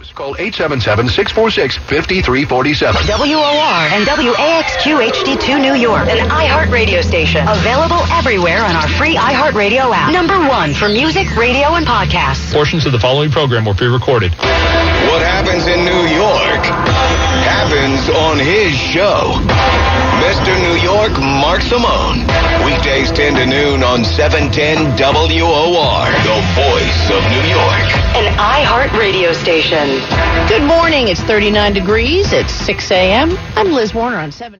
Call 877-646-5347. WOR and WAXQ HD2 New York, an iHeart radio station. Available everywhere on our free iHeart Radio app. Number 1 for music, radio, and podcasts. Portions of the following program were pre-recorded. What happens in New York happens on his show. Mr. New York, Mark Simone. Weekdays 10 to noon on 710 WOR, the voice of New York. An iHeart radio station. Good morning. It's 39 degrees. It's 6 a.m. I'm Liz Warner on 7.